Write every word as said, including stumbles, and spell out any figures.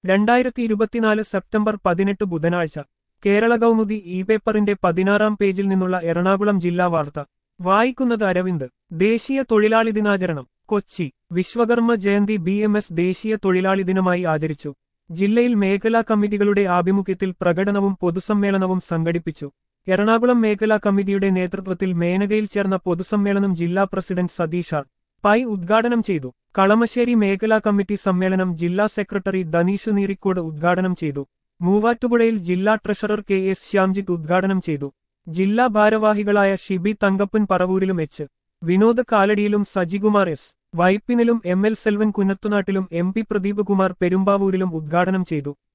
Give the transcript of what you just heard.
രണ്ടായിരത്തി ഇരുപത്തിനാല് സെപ്റ്റംബർ പതിനെട്ട് ബുധനാഴ്ച കേരള കൗമുദി ഇ പേപ്പറിന്റെ പതിനാറാം പേജിൽ നിന്നുള്ള എറണാകുളം ജില്ലാ വാർത്ത വായിക്കുന്നത് അരവിന്ദ്. ദേശീയ തൊഴിലാളി ദിനാചരണം Kochi. Vishwakarma Jayanti B M S ദേശീയ തൊഴിലാളി ദിനമായി ആചരിച്ചു. ജില്ലയിൽ മേഖലാ കമ്മിറ്റികളുടെ ആഭിമുഖ്യത്തിൽ പ്രകടനവും പൊതുസമ്മേളനവും സംഘടിപ്പിച്ചു. എറണാകുളം മേഖലാ കമ്മിറ്റിയുടെ നേതൃത്വത്തിൽ മേനകയിൽ ചേർന്ന പൊതുസമ്മേളനം ജില്ലാ പ്രസിഡന്റ് സതീഷ് ആർ പൈ ഉദ്ഘാടനം ചെയ്തു. കളമശ്ശേരി മേഖലാ കമ്മിറ്റി സമ്മേളനം ജില്ലാ സെക്രട്ടറി ധനീഷ് നീറിക്കോട് ഉദ്ഘാടനം ചെയ്തു. മൂവാറ്റുപുഴയിൽ ജില്ലാ ട്രഷറർ കെ എസ് ശ്യാംജിത്ത് ഉദ്ഘാടനം ചെയ്തു. ജില്ലാ ഭാരവാഹികളായ ഷിബി തങ്കപ്പൻ പറവൂരിലും എച്ച് വിനോദ് കാലടിയിലും സജികുമാർ എസ് വൈപ്പിനിലും എം എൽ സെൽവൻ കുന്നത്തുനാട്ടിലും എം പി പ്രദീപ് കുമാർ പെരുമ്പാവൂരിലും ഉദ്ഘാടനം ചെയ്തു.